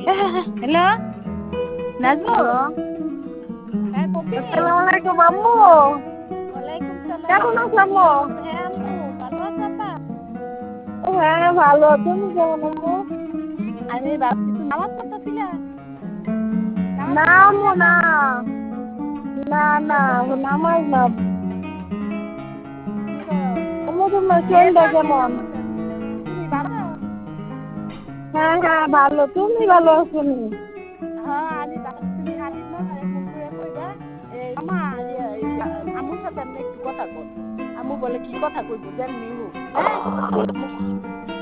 Hello Nazmul. Hello, হ্যাঁ কবি। আসসালামু আলাইকুম আম্মু। ওয়ালাইকুম কেমন সালাম। আছো আম্মু? হ্যাঁ আম্মু ভালো আছো আপা? হ্যাঁ ভালো, তুমি কেমন আছো? আমি ভাবছি তুমি নামাজ পড়তেছিলা? নামাজ না পড়তেছিলা আম্মু আপা? না, না না, নামাজ না। কি করো? আম্মু তোমার শরীরটা নেটওয়ার্ক কেমন? সমস্যা দিচ্ছে। তুমি ভালো? হ্যাঁ হ্যাঁ ভালো, তুমি ভালো আছো নি? হ্যাঁ আমি ভালো। তুমি হানিফ মামারে ফোন করে কইবা মামা আম্মুর সাথে আপনি একটু কথা কন। আম্মু বলে কি কথা কইব যেমনি হোক। হ্যাঁ